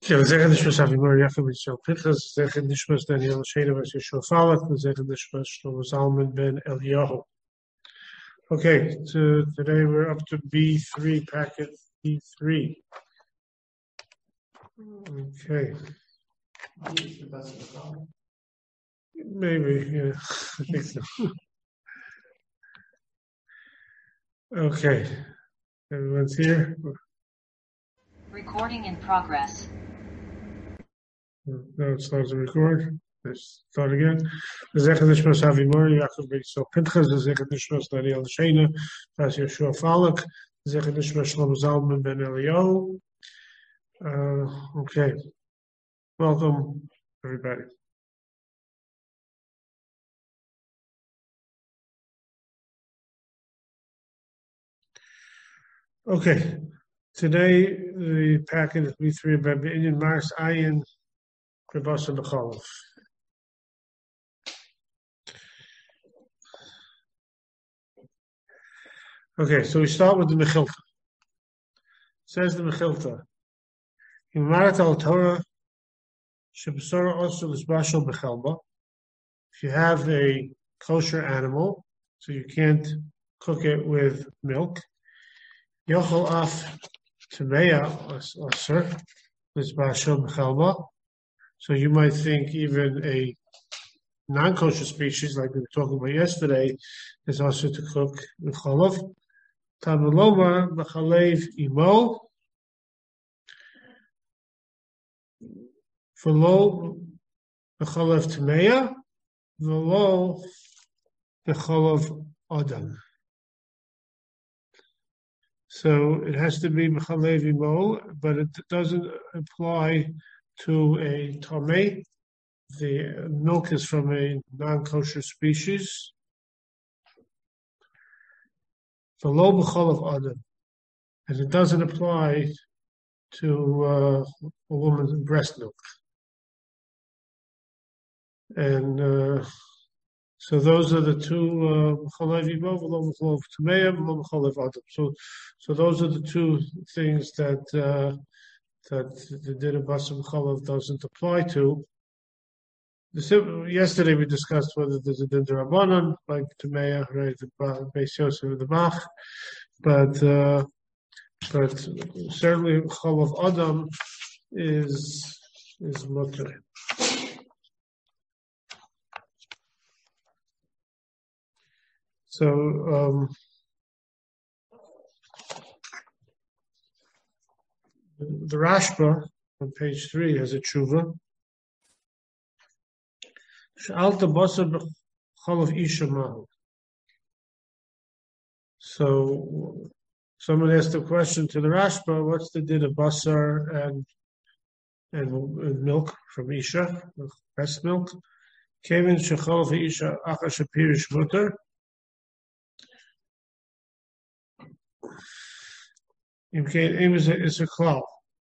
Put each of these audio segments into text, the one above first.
Okay, we zeggen dus Avi Mor Yaakov Yisrael Pinchas, we zeggen Nishmas Daniel Sheda was Yeshua Falak, we zeggen Nishmas Shlomo Zalman ben Eliyahu. Okay, so today we're up to B3, packet B3. Okay. Maybe, yeah, I think so. Okay, everyone's here? Recording in progress. Now it starts to record. Let's start again. We zeggen Nishmas Avi Mor Yaakov Yisrael Pinchas, we zeggen Nishmas Daniel Sheda was Yeshua Falak, we zeggen Nishmas Shlomo Zalman ben Eliyahu. Okay, welcome everybody. Okay, today the packet is B3 by Indian Mars Ayin Kibasa B'Cholov. Okay, so we start with the Mechilta. Says the Mechilta, in Marat al Torah, Shebasora also is Bashal B'Chelba. If you have a kosher animal, so you can't cook it with milk, Yochel Af Tameya Osir is Bashal B'Chelba. So you might think even a non-kosher species, like we were talking about yesterday, is also to cook with cholov. Tamuloma b'chalev imo v'lo b'chalev tameya v'lo b'chalev adam. So it has to be b'chalev imo, but it doesn't apply to a tameh. The milk is from a non-kosher species. The low b'chol of adam, and it doesn't apply to a woman's breast milk. And so those are the two b'chol yibov, low b'chol tameya, low b'chol adam. So those are the two things that the din of basa b'chol doesn't apply to. Yesterday we discussed whether there's a din d'Rabbanan, like Tameya, right, the Beis Yosef of the Bach, but certainly Chol of Adam is mutter. So the Rashba on page 3 has a tshuva. So someone asked a question to the Rashba, what's the din of basar and milk from Isha, breast milk? Kevin shechol Isha achar shapirish mutter. Is a klal.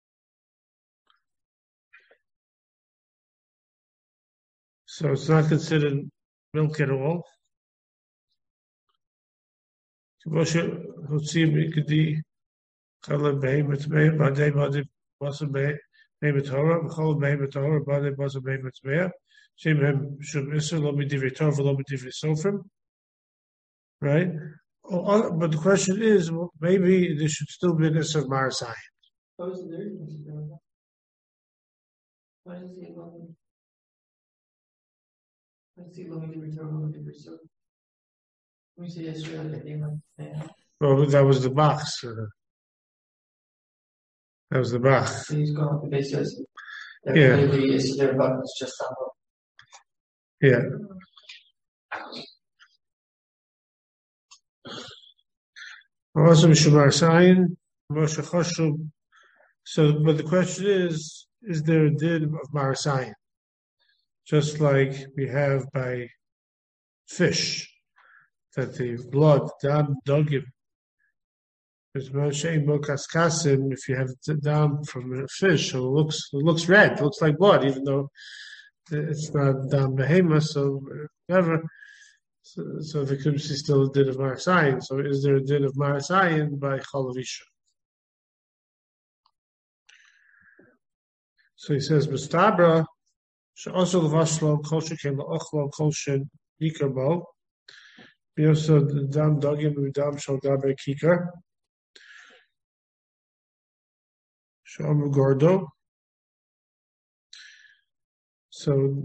So it's not considered milk at all. It's right? But the question is, well, maybe there should still be this of Marasai. Well, that was the Bach. That was the Bach. He's going to the basis. Yeah. It's just Yeah. Also, so, but the question is there a din of Marasayan? Just like we have by fish, that the blood, dam dogim, if you have dam from a fish, so it looks red, it looks like blood, even though it's not dam behema, so whatever. So there could be still a din of Marasayan. So is there a din of Marasayan by Chol of Isha? So he says, "Mistabra she'asur levashlo kol shekein la'ochlo kol shenikar bo." We also dam dogim udam shal gabe kikar. Sham gordo. So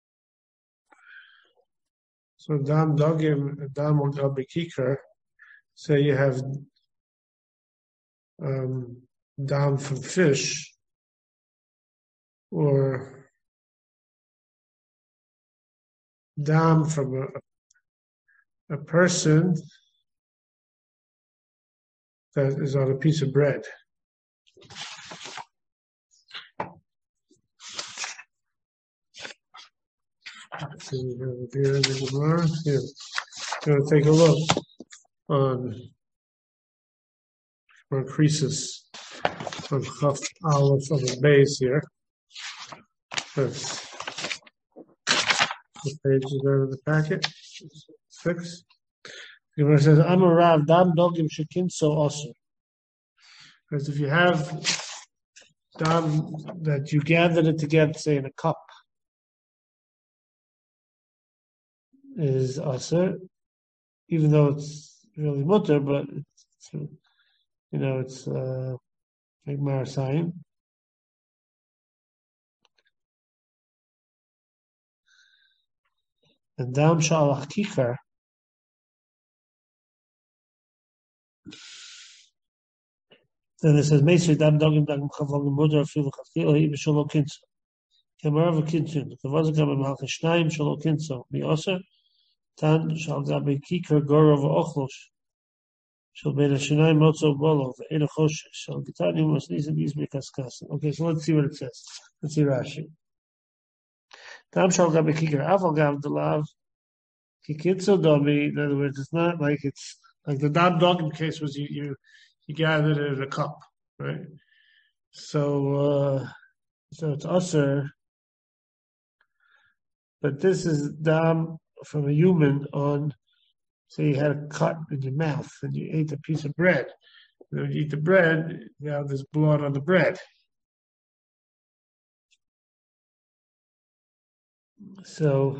dam dogim dam on gabe kikar. So you have dam from fish or dam from a person that is on a piece of bread. So we have here in the Gemara. Here, going to take a look on Croesus on Chaf Aleph of the base here. That's the page is out of the packet. 6. The Gemara says, "Amar Rav dam dogim shekinso also." Because if you have dam that you gathered it together, say in a cup, is aser, even though it's really mutter, but it's it's like marasayim. And dam shalach kikar, then it says Meisri dam dogim dagim chavogim mutter afilu chafkil hi b'sholo kinso. Kemarav kinso. Kavazak am malcha shnayim sholo kinso. Mi aser tan shal gabe kikar gorov ochlos. Shall be the shnayim motzo bolo ve'ena chosh shall gitani masnisa bizmi kaskas. Okay, so let's see what it says. Let's see Rashi. Dam shal gabe kikar afal gav delav kikitzo domi. In other words, it's not like it's like the dam dogim case was you gathered it in a cup, right? So it's aser, but this is dam from a human on. So you had a cut in your mouth and you ate a piece of bread. And when you eat the bread, now there's blood on the bread. So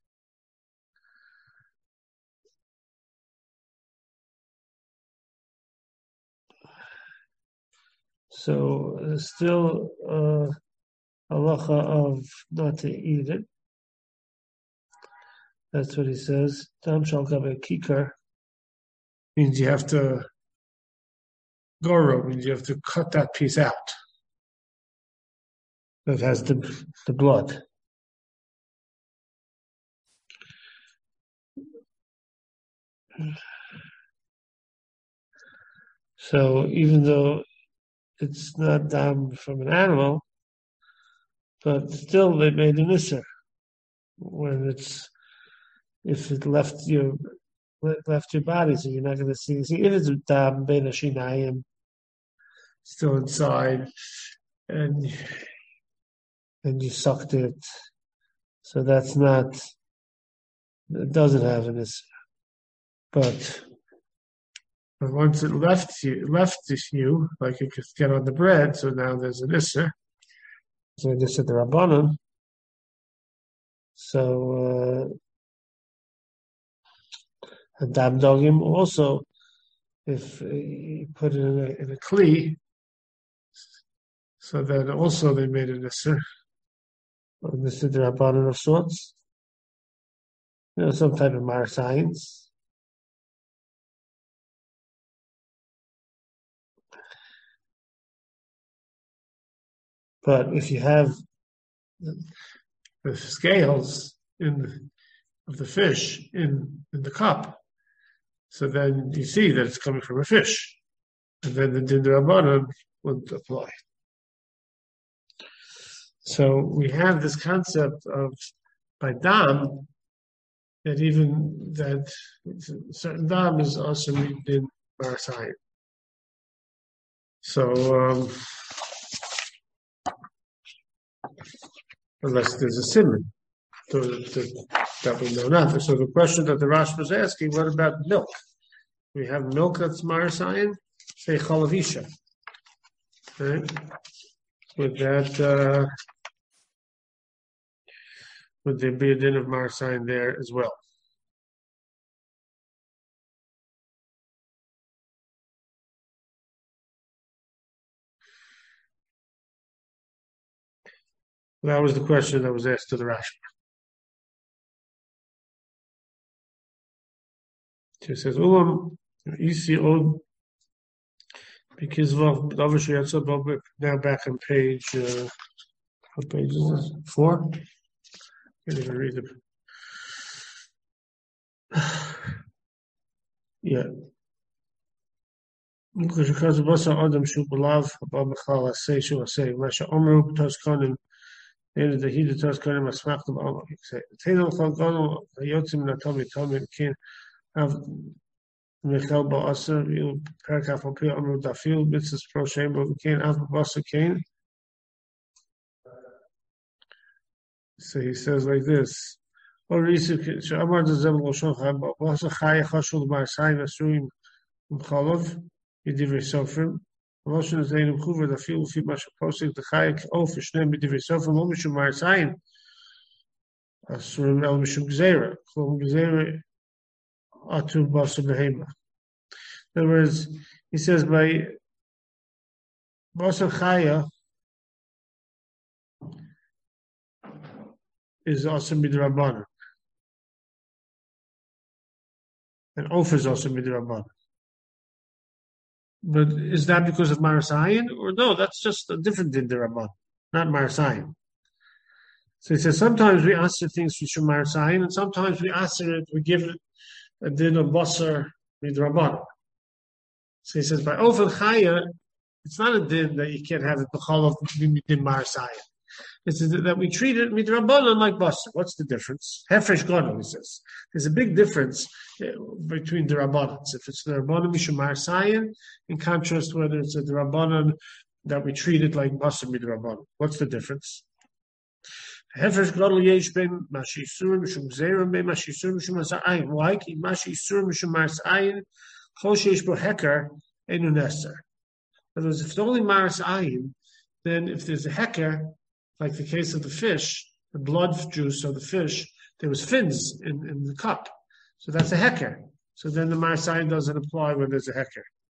still halacha of not to eat it. That's what he says. Dam shal gabe kikar means you have to goro, means you have to cut that piece out that has the blood. So even though it's not dam from an animal, but still they made an isser when if it left your body, so you're not going to see. If it's dam ben shinayim still inside, and you sucked it, so that's not. It doesn't have an isser. But once it left you, like it could get on the bread, so now there's an isser. So this is the Rabbanon. So and dam dogim also, if you put it in a kli, so then also they made an isser. This is the Rabbanon of sorts. Some type of marasayins. But if you have the scales of the fish in the cup, so then you see that it's coming from a fish, and then the din rabbanan wouldn't apply. So we have this concept of by dam that certain dam is also read in marasayim. So unless there's a simon that we know not. So the question that the Rashi was asking, what about milk? We have milk that's marasayim, say chalavisha, right? would there be a din of Marasayin there as well? That was the question that was asked to the Rashi. She says, Ulam, Isi Od, because obviously that's about now back on page, what page is this? 4? Can't even read it. Yeah. Because of us, Adam Shubalav, Abba Bechal, say, Masha Omru, Toskanim, and the Hida Toskanim, Asmachtam, Omru, say, Taylor Falgano, Yotzim, Natomi, Tomi, Kin, have Michel Ba'asa, you Parakaf, Opia, Omru, Dafil, Mitzvah, Pro Chamber, Kin, Av Ba'asa, Kin. So he says like this. Or Risu, Shamar, the Zebel, Shochan, Ba'asa, Chaya, Chashul, Marsaim, Asuim, Mcholov, Yidivri Sofrim. Motion is ein Chuver the field fi masha posik the chayik for shneim b'divrei sofrim lo mishum marasayin asurim el mishum gzeira klom gzeira atu basa behema. In other words, he says by basa chaya is also midrabanan, and ofer is also midrabanan. But is that because of Marasayin? Or no, that's just a different din Rabban, not Marasayin. So he says sometimes we answer things which are Marasayin, and sometimes we answer it, we give it a din of Basar Midrabban. So he says by Ofen Chaya, it's not a din that you can't have it B'chal of din Marasayin. It's that we treat it Midrabban like Basar. What's the difference? Hefresh Gadol, he says. There's a big difference between the Rabbanans. If it's the Rabbanan Mishum Marasayin, in contrast whether it's a Rabbanan that we treat it like Basar Midrabban. What's the difference? Hefresh Gadol yesh ben Mashisurim Mishum Gzerim ben Mashisurim Mishum Marasayin. Why? Mashisurim Mishum Marasayin Chol Sheish Bo Heker Enu Neser. In other words, if it's only Marasayin, then if there's a Heker, like the case of the fish, the blood juice of the fish, there was fins in the cup. So that's a heker. So then the Marasayin doesn't apply when there's a heker.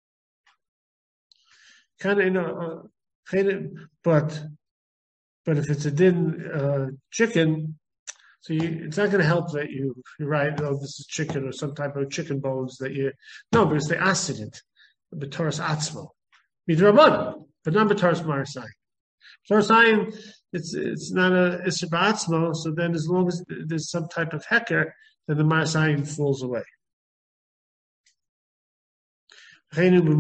But if it's a din chicken, so it's not going to help that you're right, oh, this is chicken or some type of chicken bones that no, but it's the acid, the B'toras Atzmo. Midrabanan, but not B'toras Marasayin. Marasayin, it's not a Isser B'atzmo, so then as long as there's some type of heker, then the Marasayin falls away. Or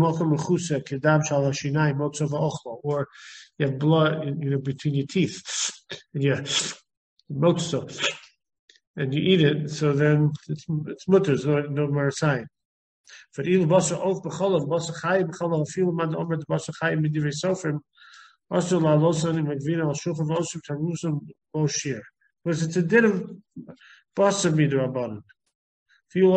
you have blood, between your teeth, and you motzo, and you eat it, so then it's mutter, no Marasayin. For ilu basar of b'cholav, basar chayim b'cholav, afilu man omer basar chayim b'divrei sofrim, also la losan in magvina al shulchan v'osum tarusum boshir. Because it's a din of basar midrabanan. You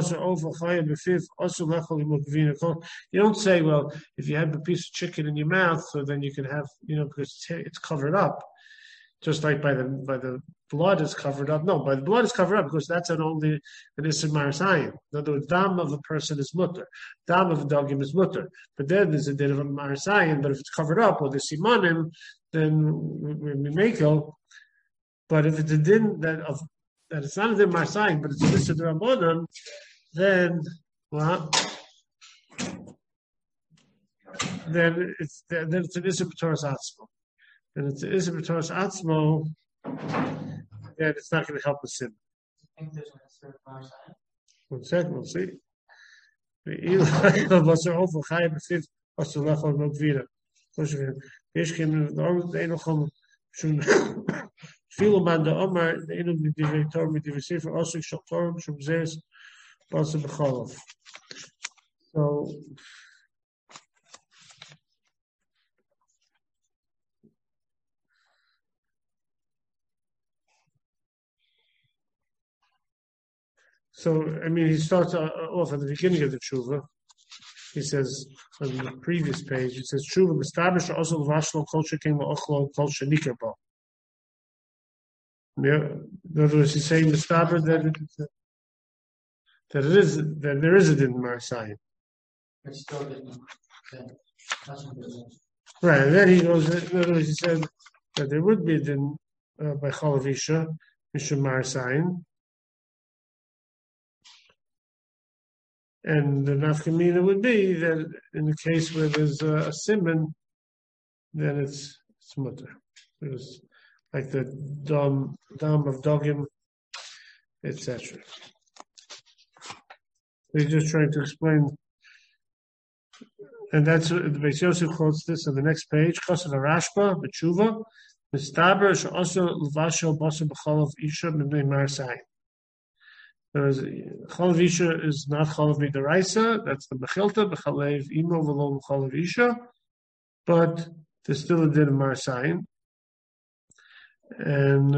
don't say, well, if you have a piece of chicken in your mouth, so then you can have, because it's covered up, just like by the blood is covered up. No, by the blood is covered up because that's only an Isser Marasayin. In other words, dam of a person is mutter, dam of a dogim is mutter. But then there's a din of a Marasayin. But if it's covered up or the simanim, then we make it. But if it's a din that it's not a din Marasayin, but it's a Isser Rabbanan, then then it's an Isser B'toras Atzmo. And it's an Isser B'toras Atzmo, then it's not going to help the sin. I think there's an Isser Marasayin. 1 second, we'll see. Viele man der Omar, der Inu mit Direktor, mit der Sefer Osik, Shoktorim, Shumzeres, Basa B'cholov. So, I mean, he starts off at the beginning of the tshuva, he says on the previous page, he says, "True, Mistabish also Vashlo culture came Ochlo culture Nikerbo." Yeah, in other words, he's saying Mistabish that there is a din Marasayim. But still didn't. Right, and then he goes. In other words, he said that there would be a din by Chalavisha, Mishum Marasayim. And the nafkamina would be that in the case where there's a simon, then it's mutter. It's like the dam of dogim, etc. He's just trying to explain, and that's the Beis Yosef quotes this on the next page. Chassid Rashba b'tshuva mistaber she'oso l'vashel basa b'chalav isha b'nei marasayim. Whereas Chalav Isha is not Chalav Midaraisa, that's the Mechilta, B'chalev Imo V'lo Chalav Isha, but there's still a din of Marasayim. And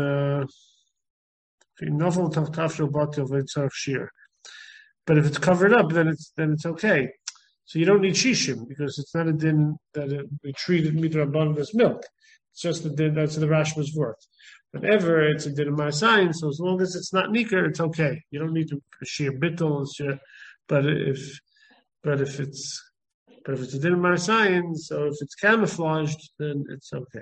but if it's covered up, then it's okay. So you don't need Shishim, because it's not a din that we treated Midrabban as milk. It's just a din that's the Rashba's worth. Whenever it's a din of Marasayim, so as long as it's not Nikar, it's okay. You don't need to shear bittul, but if it's a din of Marasayim, so if it's camouflaged, then it's okay.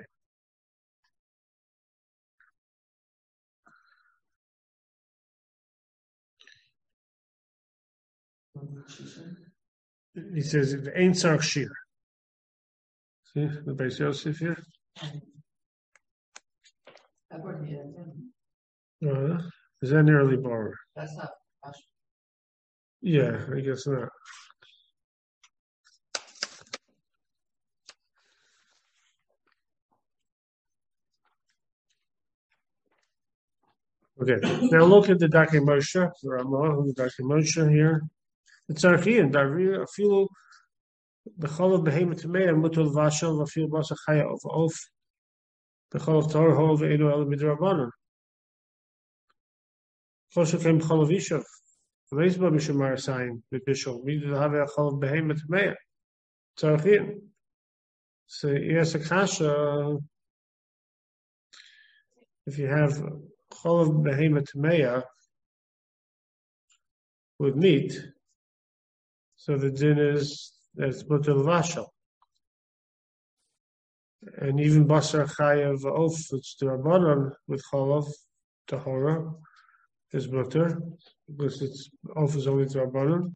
He says it ain't sark shear. See the Beis Yosef here. Is that an early borrower? That's not. Yeah, I guess not. Okay, now look at the Darkei Moshe, the Ramah, the Darkei Moshe here. It's Archi and Darvi, a few Bechol Behemoth Meir, Mutul Vashel, a few Basa Chaya of Off, Bechol Tor, Hov, Edo El Midrabanan. Choshe came Bechol of Ishav, Reisba Mishum Marasayim, the Bishop, we did have a Chol Behemoth Meir. It's Archi. So, yes, a Kasha, if you have Chol Behemoth Meir with meat, so the din is that's mutal vashel, and even basar chayav of it's the rabbanon with cholav tahora is mutter because it's of is only the rabbanon.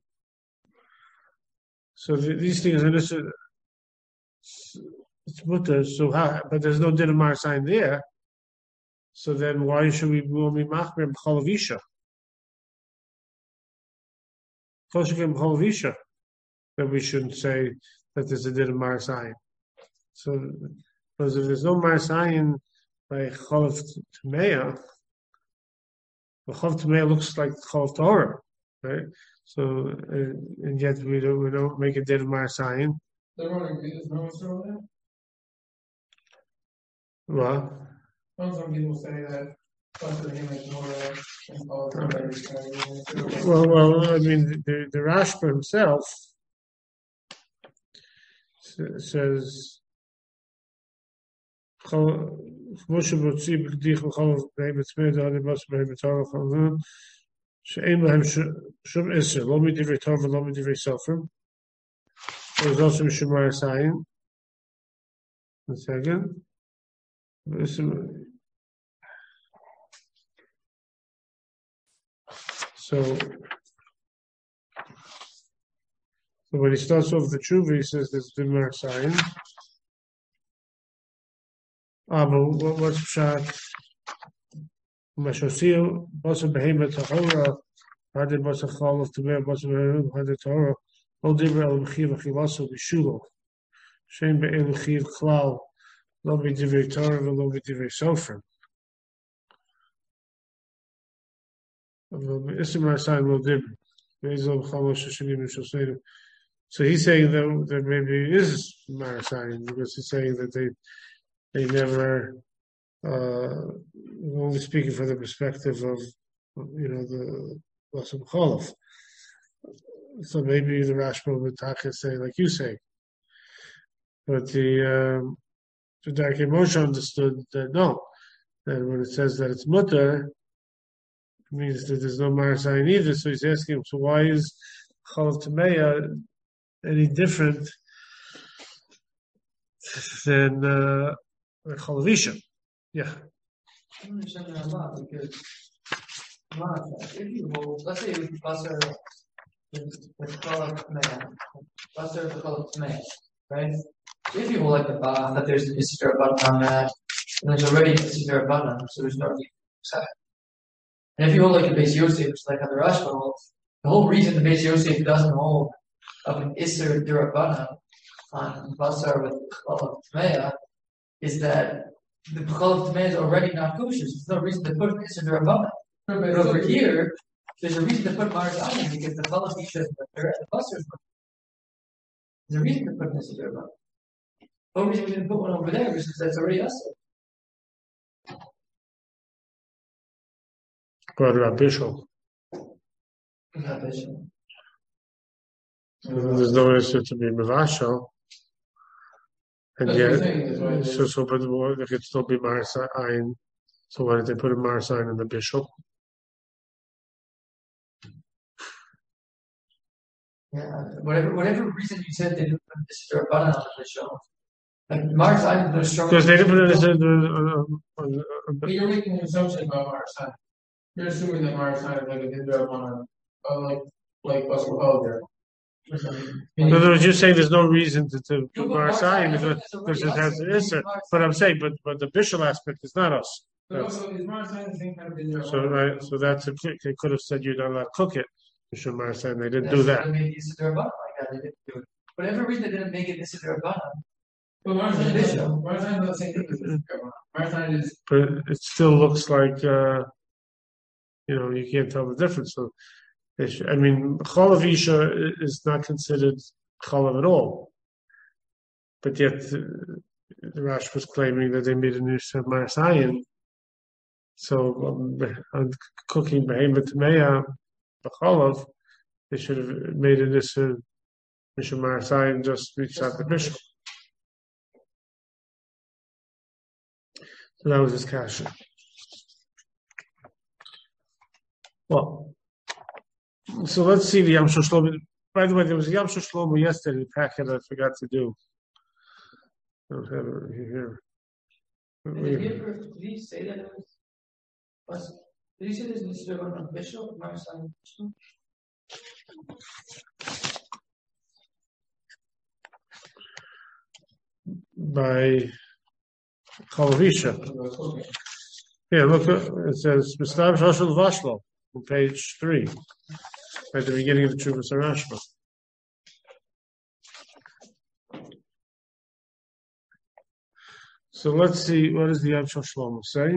So these things are just it's mutter. So but there's no din of marasayim there. So then why should we be machmer b'cholav isha? That we shouldn't say that there's a din of Marasayim. So, because if there's no Marasayim by Cholav Tmeya, the Cholav Tmeya looks like Cholav Torah, right? So, and yet we don't make a din of Marasayim. What? Some people say that. Well, I mean, the Rashba himself says, there's also Mishum Marasayim. One second. So when he starts off the tshuva, he says there's the Marasayim. But what's pshat? Mashosio, Basa Behemoth Tahora, Hadid Basa Chalav Tumeh, Basa Behemoth Hadid Tahora, Ol Dibra El Mechiv Achivaso Bishulo, Shem Be'el Mechiv Klal, Lo B'divrei Torah, Lo B'divrei Sofrim. So he's saying that there maybe is Marasayim because he's saying that they never only speaking from the perspective of the Basam Cholov. So maybe the Rashba would say like you say, but the Darkei Moshe understood that no, that when it says that it's mutter, it means that there's no Marasayin either. So he's asking him, so why is Chalav Tameya any different than Chalav Isha? Yeah. I don't understand that a lot because if you hold, let's say it was Basar with Chalav Tameya, Basar with Chalav Tameya, right? If you hold like the Bach, that there's an Isser button on that, and there's already an Isser button, so there's no need to decide. And if you hold like the Beis Yosef, which is like how the Rashba holds, the whole reason the Beis Yosef doesn't hold of an Isser Durabana on Basar with Chalav Tameya is that the Chalav Tameya is already not kosher, so there's no reason to put an Isser Durabana. But over here, there's a reason to put Maris Ayin because the Chalav Isha is better and the Basar is better. There's a reason to put an Isser Durabana. The only reason we didn't put one over there is because that's already us. But Bishop. There's no issue to be Mevashal. And yet, but it could still be Marasayin. So why did they put a Marasayin in the Bishop? Yeah, whatever reason you said they didn't put this Durabana on the Bishop. Like Marasayin is strong. Because they didn't put it But you're making an assumption about Marasayin. You're assuming that Marasayin is like a Durabana, like Basar Elder. In other words, you're saying there's no reason to put Marasayin because it has an Isser. But I'm saying, but the Bishop aspect is not us. But also, is Marasayin the same kind of Durabana? So right, so that's they could have said you're not allowed to cook it. Bishop Marasayin, they didn't do that. They made Isser Durabana like that. They didn't do it. Whatever reason they didn't make it Isser Durabana. But Marasayin is not the same thing as Durabana. Marasayin is. But it still looks like you can't tell the difference. So. I mean, Chalav Isha is not considered Chalav at all. But yet, the Rash was claiming that they made an Isha Marasayin. So, on cooking Behemoth Tameya, the Chalav, they should have made an Isha Marasayin just reach out the Bishop. So that was his kasha. Well, so let's see the Yam Shlomo. By the way, there was a Yam Shlomo yesterday, the packet I forgot to do. I don't have it here. Did he say that it was? Did he say there's an Isser on Bishop, Marasayin Bishop? By Chalav Isha. Yeah, look, it says Mishnah Shashul Vashlo on page 3, at the beginning of the Chuvas Rashba. So let's see, what does the Yam Shlomo say?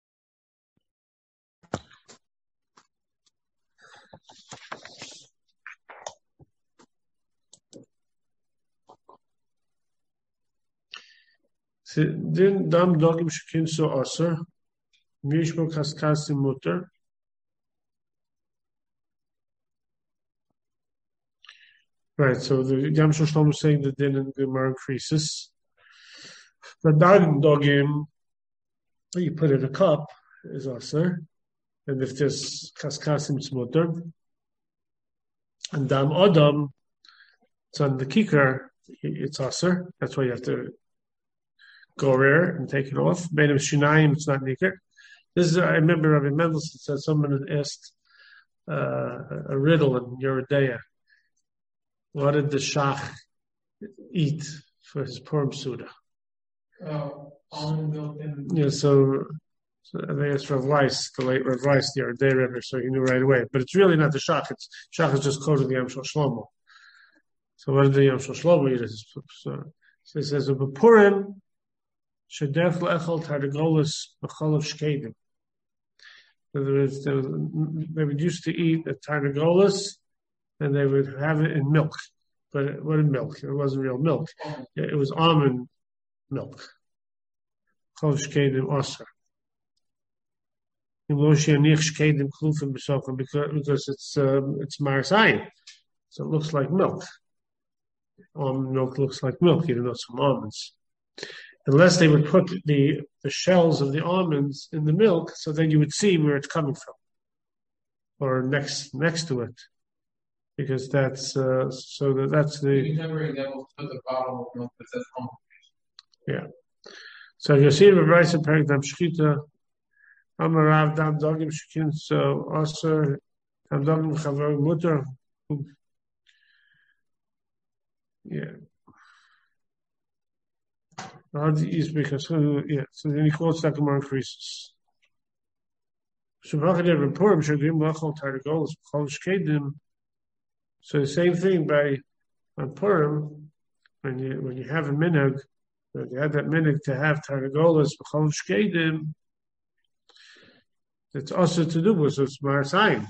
Din dam dogim shekinso aser, mishmo kaskasim mutter. Right, so the Yam Shlomo is saying the din in the Gemara increases. The dogim, you put in a cup, is aser, and if there's kaskasim, it's mutter. And dam adam, it's on the kikar, it's aser. That's why you have to go rare and take it off. Made of shinayim, it's not nikar. This is, I remember Rabbi Mendelssohn said someone had asked a riddle in Yeridea. What did the Shach eat for his Purim Suda? Almond milk and. Yeah, so they asked Rav Weiss, the late Rav Weiss, the Yeridea Rebbe, so he knew right away. But it's really not the Shach. Shach is just quoting the Yam Shlomo. So what did the Yam Shlomo eat? So he says, "Of Purim, shedef le'echol targolis b'cholav shkedim." They would used to eat a targolis, and they would have it in milk. But it wasn't milk. It wasn't real milk. It was almond milk. Cholav shkedim osar. Because it's Marasayin. So it looks like milk. Almond milk looks like milk, even though it's from almonds. Unless they would put the shells of the almonds in the milk, so then you would see where it's coming from, or next to it, because that's that's the. You can never example put the bottle of milk that says almond. Yeah. So you see the rice and dam shchita, amarav dam dogim shkin. So also dam dogim chavar mutter. Yeah. Is because so then he quotes that Gemara increases. So the same thing by on Purim, when you have a minhag, when you have that minhag to have targolas b'chol shkedim, it's also to do with it's marasayim.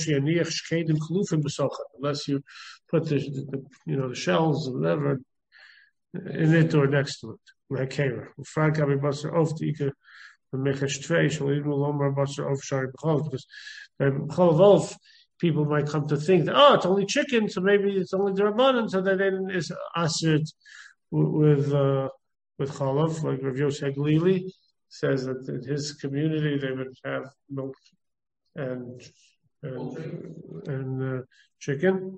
Unless you put the shells or whatever in it or next to it. Like Kera. Frank Abi Basar of the Ika Mechesh Tvei, shall even Lomar Basar of Shari B'chol, because by B'chol Wolf, people might come to think that, it's only chicken, so maybe it's only the Rabbanan, so that then is asrid with Cholav, like Rav Yosef Glili says that in his community they would have milk and chicken.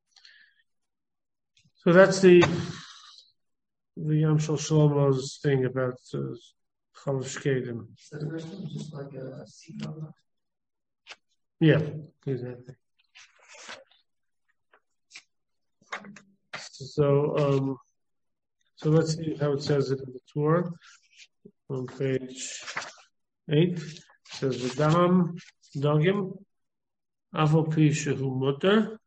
So that's the Yam Shel Shlomo's thing about Chalav Shkedim. So the first one is just like a seed. Yeah, exactly. So let's see how it says it in the Torah on page 8. It says V'dam dogim avol pi shehu mutter.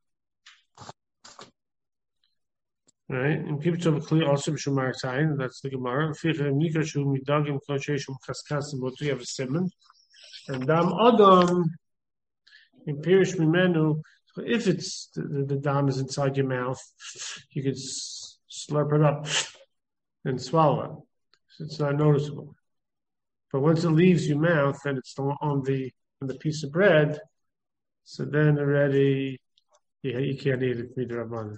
Right, and keep it to clear also b'shumar tayin. That's the Gemara. Ficha nikar shu midagim kosheshum kaskas mutter. You have a simon, and dam adam in pirish mimenu. So if it's the dam is inside your mouth, you could slurp it up and swallow it. So it's not noticeable. But once it leaves your mouth and it's on the piece of bread, so then already you can't eat it midrabanan.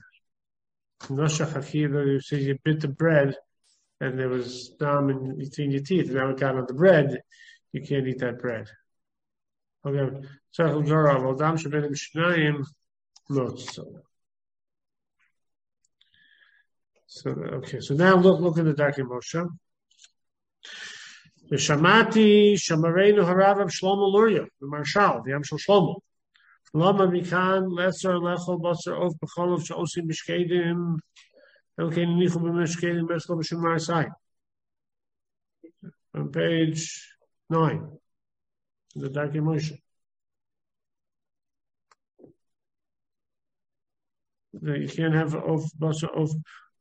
You say you bit the bread and there was dam in between your teeth, and now it got on the bread, you can't eat that bread. Okay. So now look at the Darkei Moshe. The Shamati Shamarenu Harav Shlomo Luria, the Marshal, the Yam Shel Shlomo. Lama Mikan Lesser Lechol Basar of B'cholov Sh'osim B'Shkedim Elkein Nichu B'Meshkedim B'Eshlo B'Shumar Sai. On page 9, the Darkei Moshe. You can't have of Basar of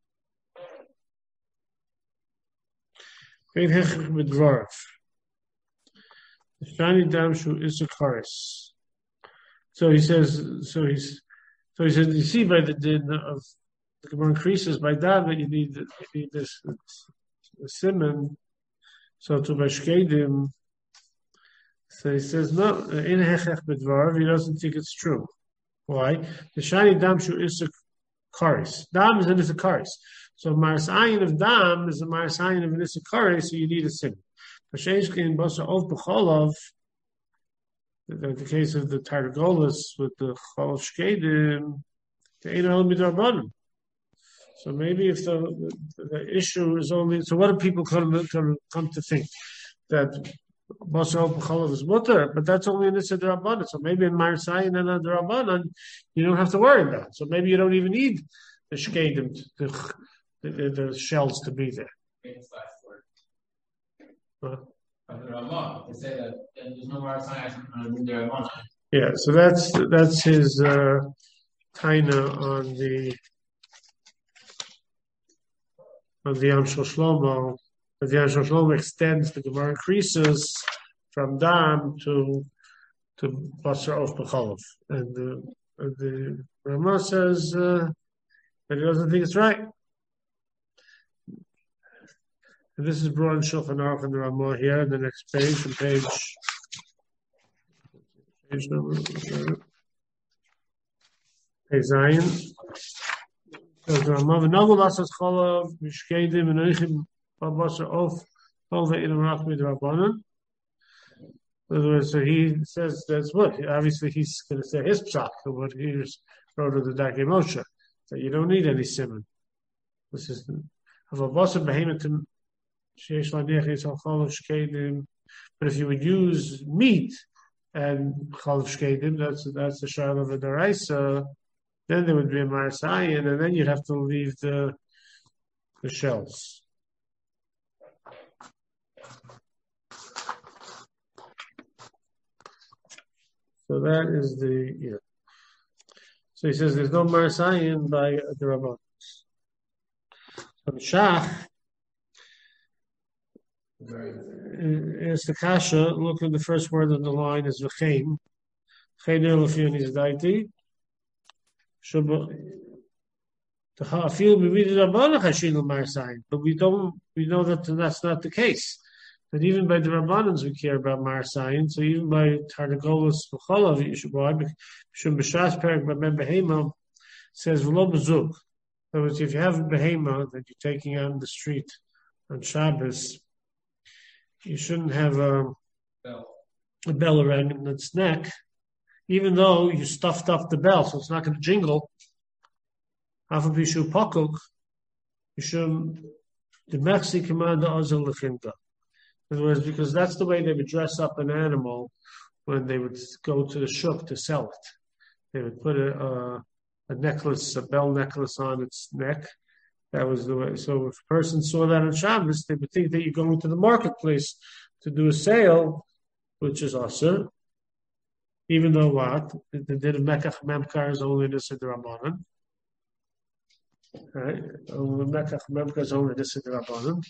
Ein Hechich B'Dvarav. The Shani Dam Shu Isakaris. So he says, you see by the din of the Gemara increases by that you need this simon. So to Bashkedim, so he says no, in hechech b'dvarav, he doesn't think it's true. Why? The shiny dam shu is a karis. Dam is an isakaris. So maras ayin of dam is a maras ayin of an isakaris, so you need a simon. B'sheishkin basa of b'cholav. The case of the Targolas with the Chol Shkedim, the Ein Al Midrabanan. So maybe if the issue is only, so what do people come to think? That Basar B'Cholav is mutter, but that's only in the Sidrabanan. So maybe in Marsayin and Adrabanan, you don't have to worry about it. So maybe you don't even need the Shkedim, the shells to be there. They say that there's no more science in their Ramah. Yeah, so that's his taina on the Yam Shel Shlomo. The Yam Shel Shlomo extends the Gemara increases from dam to Basar of B'Cholav, and the Ramah says that he doesn't think it's right. And this is brought in Shulchan Aruch and the Ramah here in the next page, on page number Hey Zion. So the Ramav Nagul Asas Cholav Mishkedim and Eichim Babasa Of Over in Iraq with Rabbanan. In other words, so he says that's what obviously he's going to say his psak what he wrote of the Darkei Moshe that you don't need any simon. This is of a Babasa Behemoth Sheish Ladech Al Cholav Shkedim. But if you would use meat and Cholav Shkedim, that's the shayla of a daraisa. Then there would be a marasayin, and then you'd have to leave the shells. So that is So he says there's no marasayin by the Rabbanos. So the Shach is the kasha. Look at the first word on the line is v'chein. Chein elefin is daiti. But we know that that's not the case. That even by the Rabbanans we care about Marasayin. So even by Tardagolos B'cholav, Shum B'shas Perek B'men Behema says V'lo B'zug. In other words, if you have a Behema that you're taking on the street on Shabbos, you shouldn't have a bell around its neck. Even though you stuffed up the bell, so it's not going to jingle. In other words, because that's the way they would dress up an animal when they would go to the shuk to sell it. They would put a necklace, a bell necklace on its neck. That was the way. So if a person saw that on Shabbos, they would think that you're going to the marketplace to do a sale, which is asur. Even though what? The din of Mekach Memkar is only this in the Rabbanan. Right? Mekach Memkar is only this in the Rabbanan.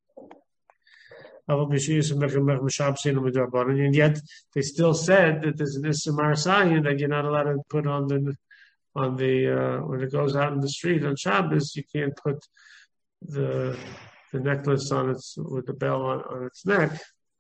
And yet they still said that there's an Issa Marasayin that you're not allowed to put on the when it goes out in the street on Shabbos, you can't put the necklace on its with the bell on its neck.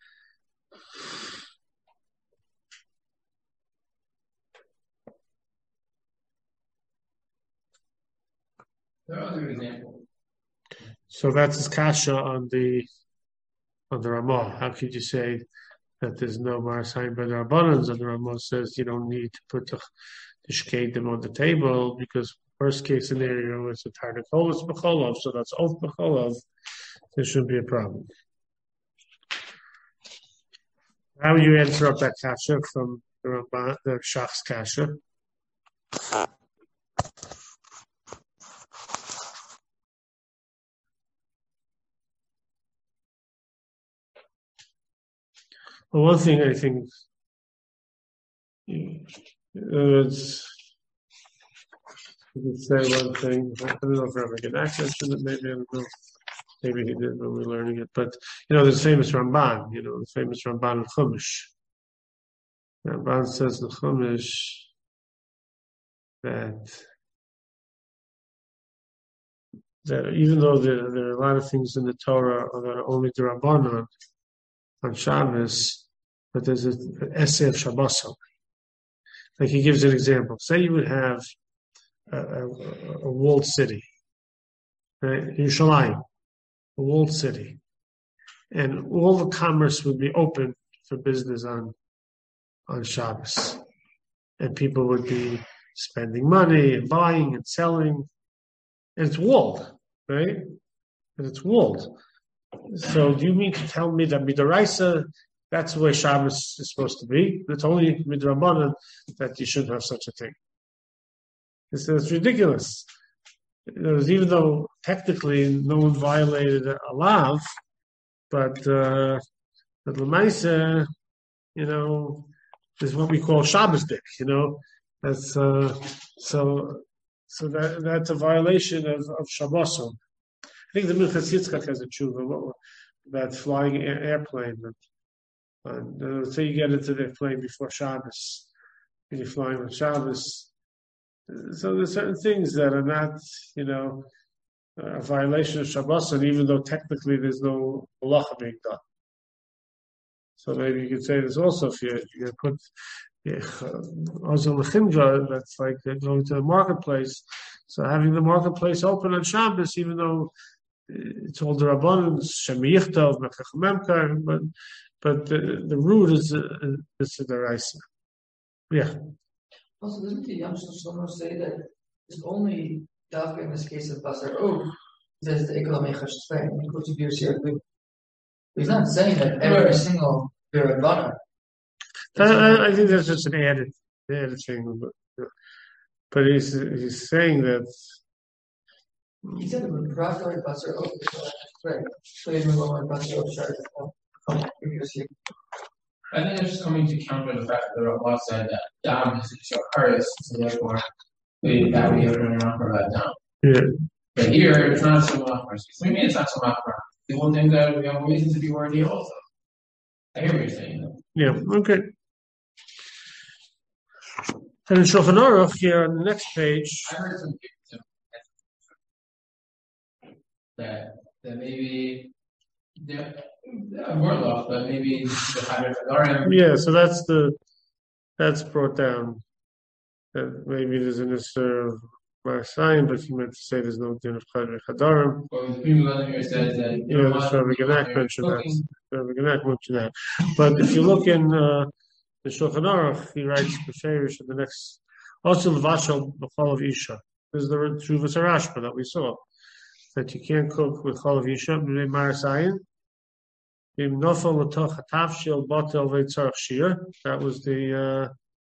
So that's his kasha on the Ramah. How could you say that there's no marasayin by the Rabbanans? And the Ramah says you don't need to put the shkedim on the table because worst case scenario is a tardakolos b'cholov, so that's off b'cholov. There shouldn't be a problem. How would you answer up that kasha from the Ramah, the Shach's kasha? Well, one thing I think is you could say one thing. I don't know if Rabbi Gedak mentioned it. Maybe I don't know. Maybe he did when we were learning it. But there's the famous Ramban. The famous Ramban in Chumash. Ramban says in Chumash that even though there are a lot of things in the Torah that are only the Rabbanon on Shabbos, but there's an essay of Shabboso. Like he gives an example. Say you would have a walled city, right? Yerushalayim, a walled city, and all the commerce would be open for business on Shabbos, and people would be spending money and buying and selling, and it's walled, right? And it's walled. So do you mean to tell me that midaraisa, that's the way Shabbos is supposed to be? It's only midrabanan that you shouldn't have such a thing. It's ridiculous. Even though technically no one violated a lav, but l'maisa, is what we call Shabbos dik. That's so that's a violation of Shabbosom. I think the Minchas Yitzchak has a tshuva about flying airplane. And say you get into the plane before Shabbos, and you're flying on Shabbos. So there's certain things that are not, a violation of Shabbos, and even though technically there's no halacha being done. So maybe you could say this also if you put Also Lechimdra, that's like going to the marketplace. So having the marketplace open on Shabbos, even though it's all the Rabbanon, Shemiyichtov, Mechach but the root is the Raisa. Yeah. Also, doesn't the Yam Shlomo say that it's only Dafka in this case of Basar Og says the Ikla Mechash Tzvei, inclusive Beer Sir. He's not saying that every single Birabana. I think that's just an added thing, but he's saying that. He said that the Pratar Basar Og Tzvei, so he's no longer Basar Og Shar. I think it's just coming to counter the fact that the Rabbah said that Dam is a Shakaris, so therefore we have to run around for that Dam. Yeah. But here it's not so Machmar. Maybe it's not so Machmar. People think that we have reason to be worthy also. I hear what you're saying though. Yeah, okay. And in Shulchan Aruch here on the next page. I heard some people that maybe more love, but maybe the Hadar Hadarim. Yeah, so that's brought down. That maybe there's an issue of Marasayim, but you meant to say there's no din of Hadar Hadarim. Well, the people here said that. Yeah, that's Rabbi Genak mentioned that. Rabbi Genak mentioned that. But if you look in the Shulchan Aruch, he writes B'Ferish in the next. Also, Levashal B'Chol of Isha. This is the Shuvas Arashba that we saw. That you can't cook with Chol of Isha, B'nei Marasayim. That was the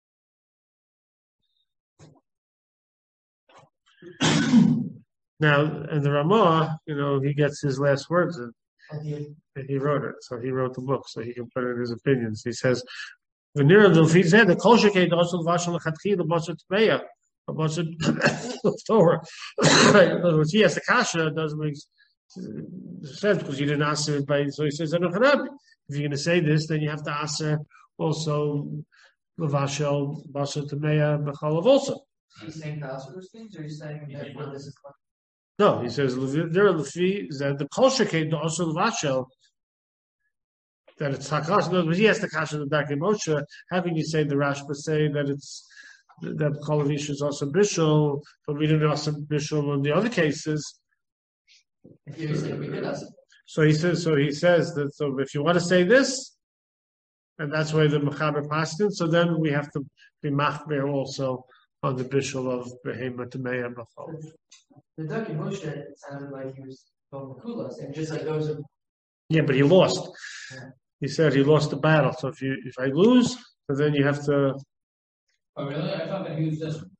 now, and the Ramah, he gets his last words and he wrote it. So he wrote the book, so he can put in his opinions. He says, the Kolshake also Vashal Lechatchi, the Basar Tmeya, the Basar Torah. In other words, he has the kasha, doesn't make sense because you didn't answer it by. So he says, if you're going to say this, then you have to answer also Levashel Basar Tmeya Bechalav also. He's saying those things, or he's saying that this is. No, he says there are that the Kolshake also Levashel. That it's Hakash. In other words, he has the kasha of the Darkei Moshe. How can you say the Rashba say that it's that Kolavish is also Bishul, but we didn't also Bishul in the other cases? So he says that. So if you want to say this, and that's why the Mechaber Paskin. So then we have to be Machmer also on the Bishul of Behema Tameya Bachol. The Darkei Moshe sounded like he was going Kulas, and just like those. Yeah, but he lost. Yeah. He said he lost the battle. So if I lose, then you have to. Oh really? I thought that he was just.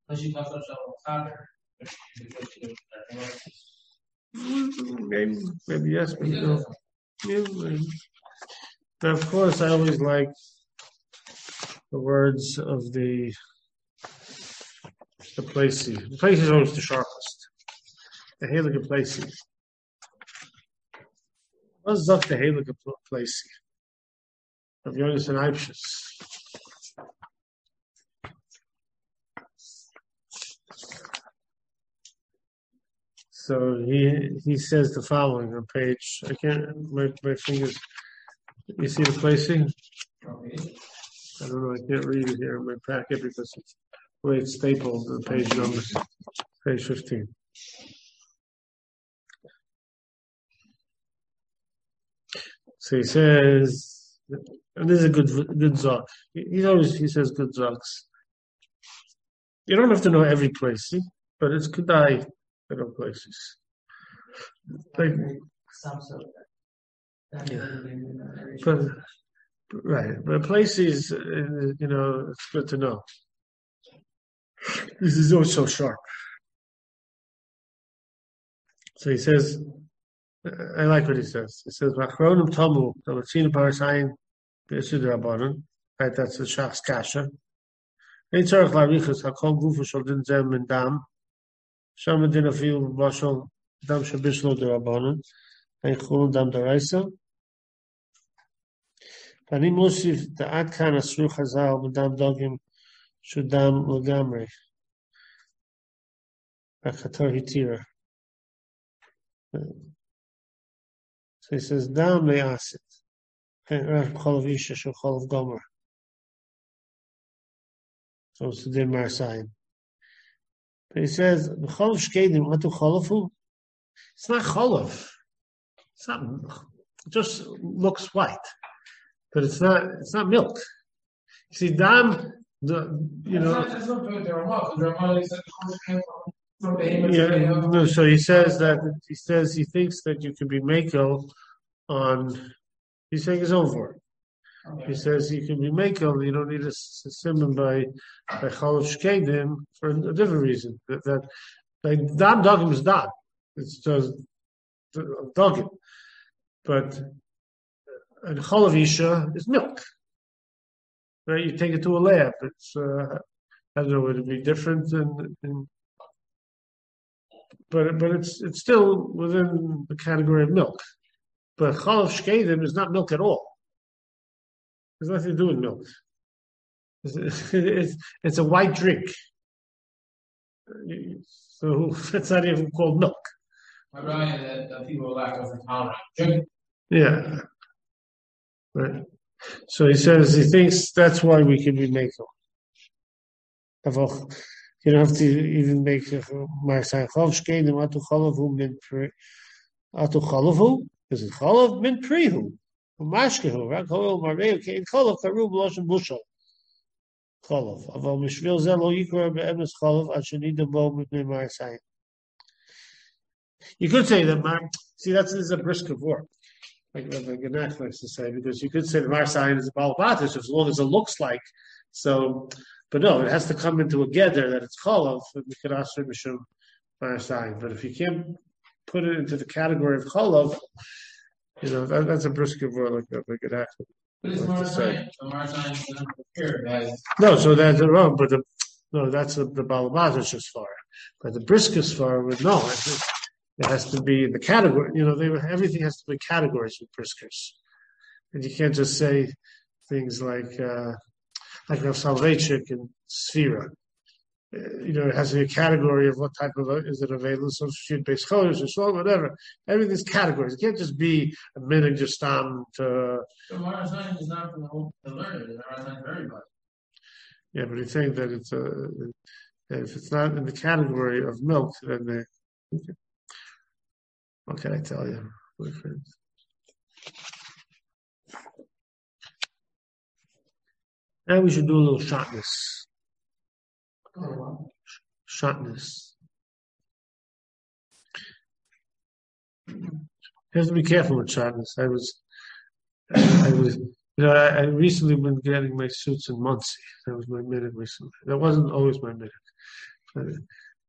Maybe yes, but no. Yeah, but of course, I always like the words of the Placey. The Placey is always the sharpest. The Heilige Placey. What's up the Heilige Placey? Of Yonis and Eibshus. So he says the following on page. I can't. My fingers. You see the placing? I don't know. I can't read it here in my packet because it's the way it's stapled. The page numbers. Page 15. So he says, and this is a good zog. He says good zogs. You don't have to know every place, but it's kedai. Other places. Like, but places, it's good to know. This is also sharp. So he says, I like what he says. He says, "Machronim Tomu, the Latina Parasayin, B'Yesud Rabbanon." Right, that's the Shach's Kasha. Ein tzarich la'arichas hakol gufa shel din zeh min dam. Shama din afilu b'bashal dam shabishlo d'Rabbanon. Ein chulun dam d'Oraisa. Ani mosif da'ad kan asru chazal b'dam dogim shudam l'gamrei. Achatar hitira. So he says, dam le'asit. Chol of isha shel chol of gomer. So it's the din Marsayin. But he says, "B'chol shkedim atu cholafu." It's not cholav. It's not. It just looks white, but it's not. It's not milk. You see, dam. That's not good. There are Yeah. No. So he says he thinks that you can be mako on. He's saying his own word. Okay. He says you can be mako. You don't need a simon by cholav shkedim for a different reason. That like dam dogim is dam. It's just dogim. But an cholav isha is milk, right? You take it to a lab. It's I don't know, would it be different but it's still within the category of milk. But cholav shkedim is not milk at all. There's nothing to do with milk. It's a white drink, so it's not even called milk. That people are lactose intolerant drink. Yeah. Right. So he says he thinks that's why we can be mako. You don't have to even make Marsayin cholav shkedim atu cholavu min pri atu cholavu. Is it cholav min prihu? Mashkehu rak hoel marveu kein cholav karu b'loshen bushel. Cholav. Aval mishvil zel lo yikra be'emes cholav ad shenida bo mipnei Marsayin. You could say that. See, this is a brisk of work. Like Ganesh likes to say, because you could say the Marsayin is a balabatish as long as it looks like. So, but no, it has to come into a gather that it's cholav, and we could ask mishum Marsayin. But if you can't put it into the category of cholav, that's a brisk of work like Ganesh. But it's Marsayin. So Marsayin is not prepared as. No, so that's wrong. But that's the balabatish as far. But the brisk as far would know. It has to be in the category. Everything has to be categories with briskers, and you can't just say things like Rav Soloveitchik and Sfira. It has to be a category of what type of is it available. So shoot based colors or so whatever. Everything's categories. It can't just be a minute just to. So Marsayin is not for the learners. Marsayin for everybody. Yeah, but he's saying that it's if it's not in the category of milk, then they. Okay. What can I tell you, my friends? Now we should do a little shotness. Shotness. You have to be careful with shotness. I recently been getting my suits in Muncie. That was my minute recently. That wasn't always my minute.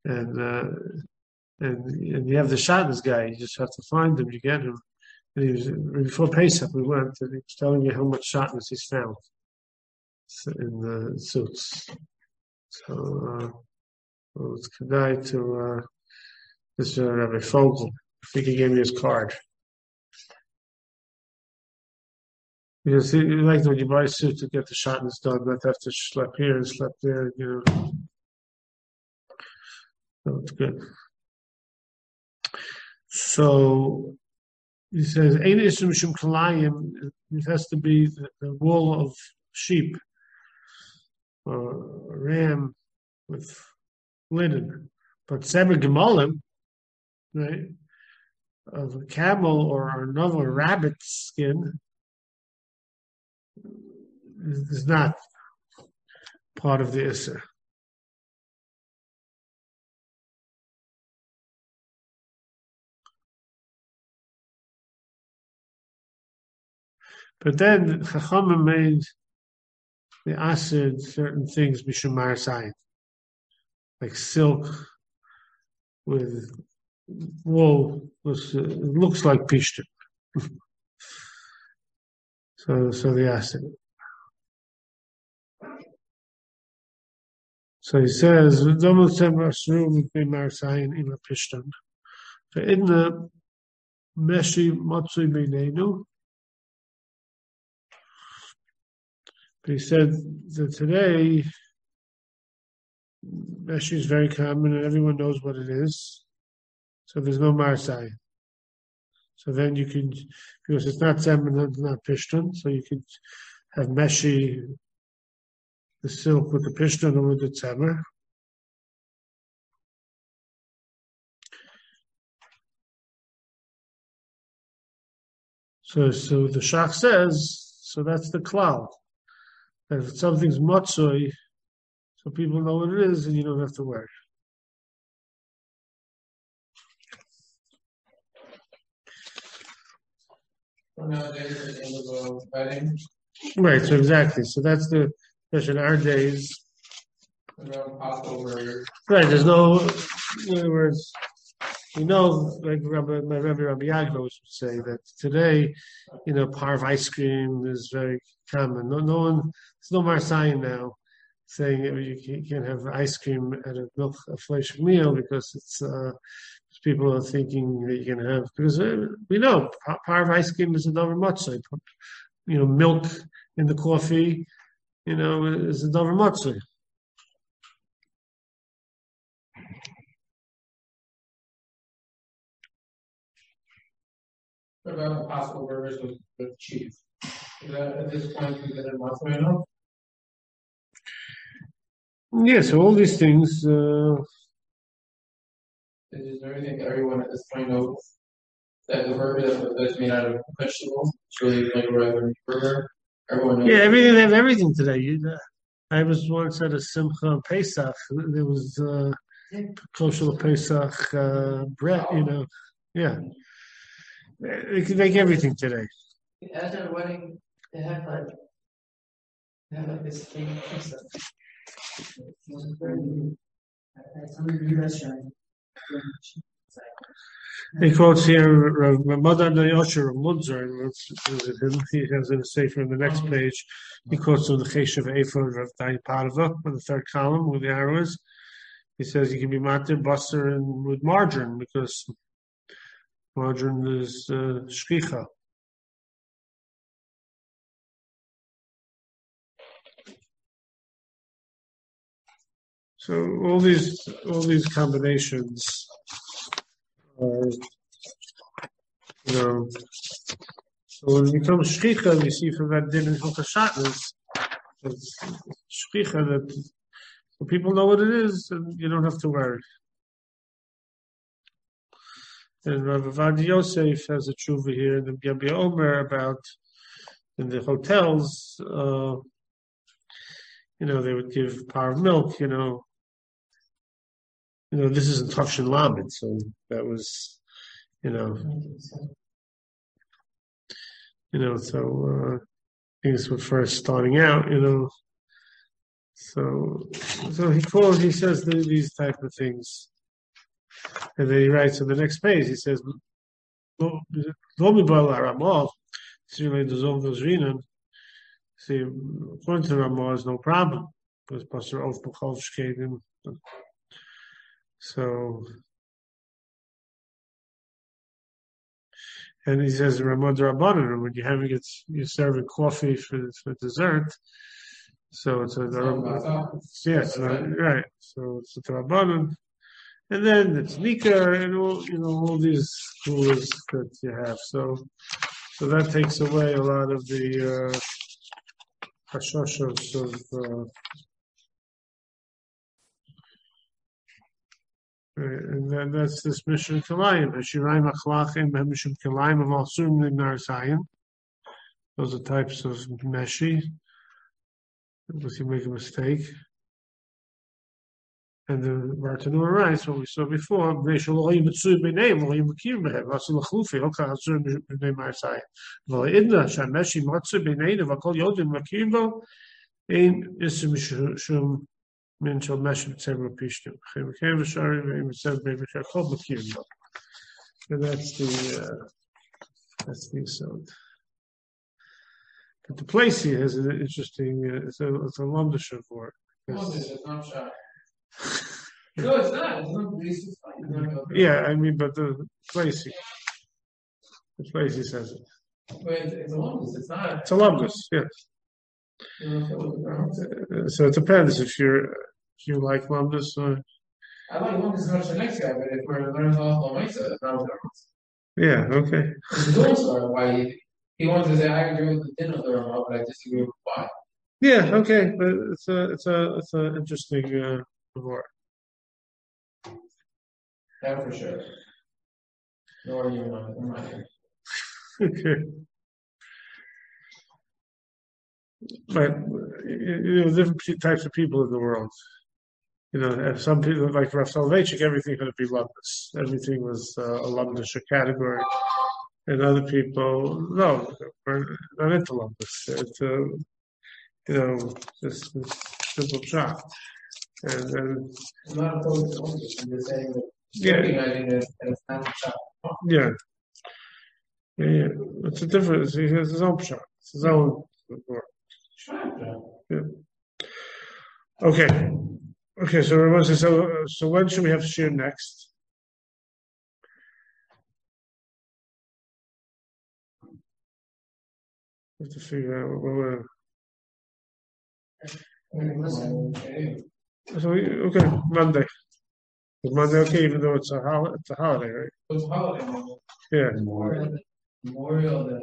And you have the shotness guy. You just have to find him. You get him. And he was before Pesach. We went, and he was telling me how much shotness he's found in the suits. So it's kedai to this Rabbi Fogel. I think he gave me his card. Because he liked when you buy a suit to get the shotness done, not have to schlep here and schlep there. So it's good. So he says, "Ein isum shum kalayim." It has to be the wool of sheep or ram with linen. But sever gemalim, right, of a camel or another rabbit skin is not part of the Isser. But then Chachamim made the acid certain things mishum Marsayin, like silk with wool. It looks like pishtim. So the acid. So he says, "V'domel tzem asru mipnei Marsayin ila pishtim." In the meshi matzui beineinu. But he said that today, meshi is very common and everyone knows what it is. So there's no Marsayin. So then you can, because it's not Zeman, it's not Pishton, so you could have meshi the silk with the pishtan and with the tzemer. So the Shach says, so that's the cloud. That if something's matzoi, so people know what it is, and you don't have to worry. So nowadays, at the end of a wedding, Right, so exactly. So that's the question. Our days, Passover. right? There's no, in other words, like my Rabbi Yagba would say that today, parv ice cream is very common. No one, there's no Marsayan now saying you can't have ice cream at a flesh meal because it's people are thinking that you can have, because we know parv ice cream is a davar matzah. Milk in the coffee, is a davar matzah. What about the Passover versus the cheese? Is that at this point considered matzah enough? Yeah, so all these things. Is there anything that everyone at this point knows that the burger that's made out of vegetables, it's really like a regular burger? Everyone knows. Yeah, everything. They have everything today. I was once at a Simcha on Pesach. There was kosher Pesach bread. Yeah, they can make everything today. At their wedding, they have like this big pizza. He quotes here Madar Yosher of Munzer, he has in a sefer in the next page. He quotes from the Cheshav Ephod of Dain Parva on the third column with the arrows. He says you can be matir buster and with margarine because margarine is shkicha. So all these combinations are, so when it becomes shchicha, we see from that din in Hilchos Shatnez, it's shchicha that so people know what it is, and you don't have to worry. And Rav Avad Yosef has a tshuva here in the Gabi Omer about in the hotels, they would give power of milk, this isn't Tafshin Lamed, so that was, so things were first starting out, So he says these type of things, and then he writes on the next page. He says, see, according to Ramah, is no problem because Pastor Of Bukhovshkedim. So, and he says Ramah Rabbanan, when you're serving coffee for dessert. So it's right. So it's a Rabbanan, and then it's Nika and all these schools that you have. So that takes away a lot of the hashoshos of. And then that's this mission Kalayim. Hashirayim Achlachim, Mishum Kalayim of Alsum Narasayan. Those are types of meshi. Unless you make a mistake. And the Bartanur writes what we saw before, Beishalohim Mitsu Benem, Lohim Makir Behem, Vasul Khlufi, Oka Hasur Benem Narasayan. Idna, Shameshi Matsu Benem, Vakol Yodim Makirbo, Ein Isim Shum. Min shall mesh several pishtim. And that's the aside. But the place here has an interesting. It's a lumdisha for it. No, it's not shy. No, it's not. It's not. Yeah, but the place he says it. But it's a lumdus. It's not. It's a lumdus. Yes. So it depends if you like lumdus or. I like lumdus as much as the next guy, but if we're learning all Lamaisa, it's not what yeah. Okay. The dual star, why he wants to say I agree with the din of the Ramah, but I disagree with why. Yeah, okay, but it's a interesting report. That for sure. Nor you want it. Okay. But different types of people in the world. If some people like Rav Soloveitchik, everything had to be lumdus. Everything was a lumdus category, and other people, no, we're not into lumdus. It's just simple shot. And then, I'm not opposed to lumdus. I'm just saying that yeah, recognizing that it's not a shot. yeah. It's a different. He has his own shot. It's his own. Yeah. Okay. Okay. So everyone says, so when should we have shir next? We have to figure out what we're. So okay, Monday. Is Monday okay, even though it's a holiday, right? It's holiday. Yeah. Memorial Day.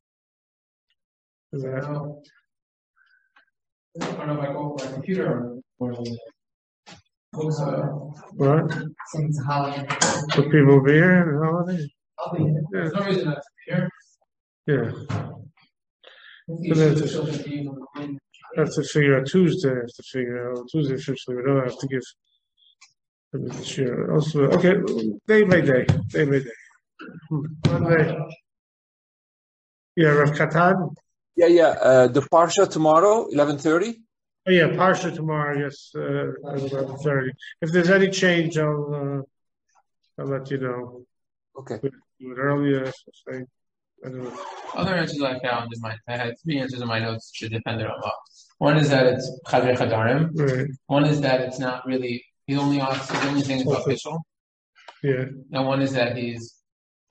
Is I that, don't know if I go for my computer or books what? Since holiday. So people will be here on the holiday? I'll be here. There's no reason not to be here. Yeah. You should still be on Have to figure out Tuesday. Have to figure out Tuesday officially. We don't have to give them the share. Also, okay, day by day. Monday. Yeah, Rav Katan. Yeah. The Parsha tomorrow, 11:30. Oh yeah, Parsha tomorrow. Yes, 11:30. If there's any change, I'll let you know. Okay. We do it earlier. So I don't know. Other answers I found I had 3 answers in my notes that depended on what. One is that it's Chadrei Chadarim. Right. One is that it's not really, the only thing is official. Yeah. And one is that he's